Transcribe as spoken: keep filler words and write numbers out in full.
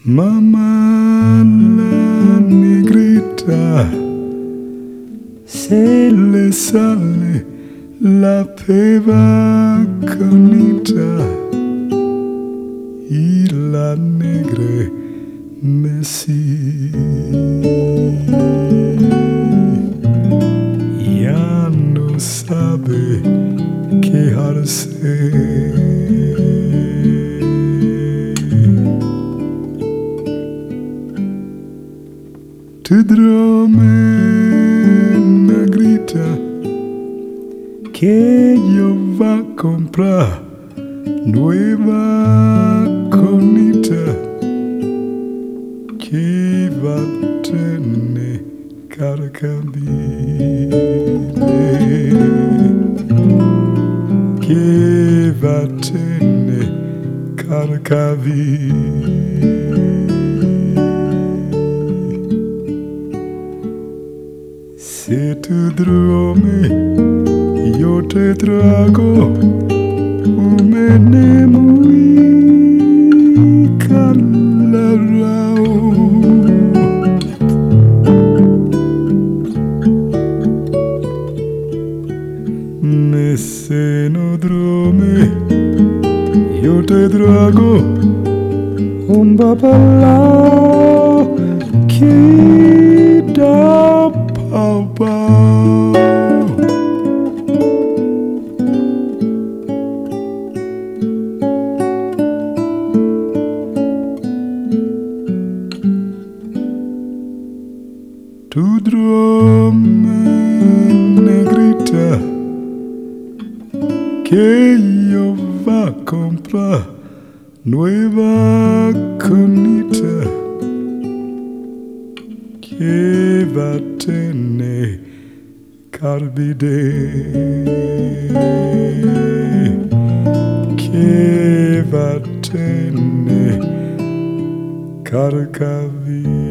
Mamma la negrita se le sale la peva conita y la negre Messi ya no sabe quejarse. Tu drome negrita que yo va a comprar nueva conita que va a tener carcabile, que va a tener carcabile. Si tu drome, yo te trago un mene muy calarao. Me se no drome, yo te trago un bapalao que da pau pau. Tu drome negrita que yo va a comprar nueva conita que va a tener carbide, que va a tener carcavide.